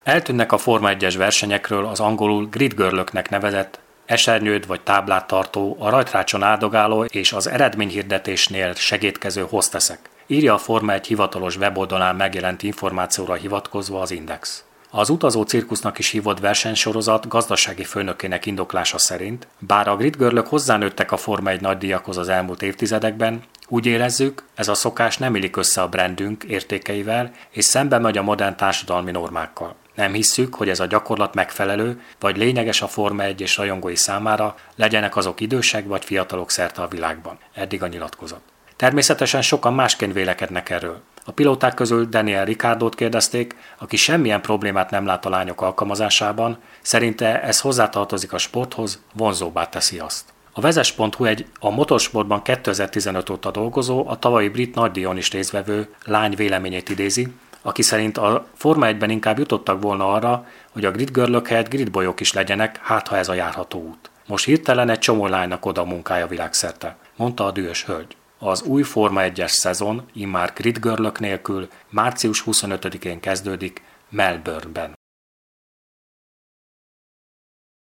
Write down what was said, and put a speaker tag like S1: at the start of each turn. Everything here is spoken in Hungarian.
S1: Eltűnnek a Forma 1-es versenyekről az angolul grid girlöknek nevezett esernyőt vagy táblát tartó, a rajtrácson áldogáló és az eredményhirdetésnél segédkező hostessek, írja a Forma 1 hivatalos weboldalán megjelent információra hivatkozva az Index. Az utazó cirkusznak is hívott versenysorozat gazdasági főnökének indoklása szerint, bár a grid girlök hozzánőttek a Forma 1 nagydíjakhoz az elmúlt évtizedekben, úgy érezzük, ez a szokás nem illik össze a brandünk értékeivel, és szembe megy a modern társadalmi normákkal. Nem hisszük, hogy ez a gyakorlat megfelelő, vagy lényeges a Forma 1 és rajongói számára, legyenek azok idősek vagy fiatalok szerte a világban. Eddig a nyilatkozat. Természetesen sokan másként vélekednek erről. A pilóták közül Daniel Ricciardót kérdezték, aki semmilyen problémát nem lát a lányok alkalmazásában, szerinte ez hozzátartozik a sporthoz, vonzóbbá teszi azt. A vezes.hu egy a motorsportban 2015 óta dolgozó, a tavalyi brit nagydíjon is résztvevő lány véleményét idézi, aki szerint a Forma 1-ben inkább jutottak volna arra, hogy a grid girlök helyett gridbolyok is legyenek, hát ha ez a járható út. Most hirtelen egy csomó lánynak oda a munkája világszerte, mondta a dühös hölgy. Az új Forma 1-es szezon immár grid girlök nélkül március 25-én kezdődik Melbourneben.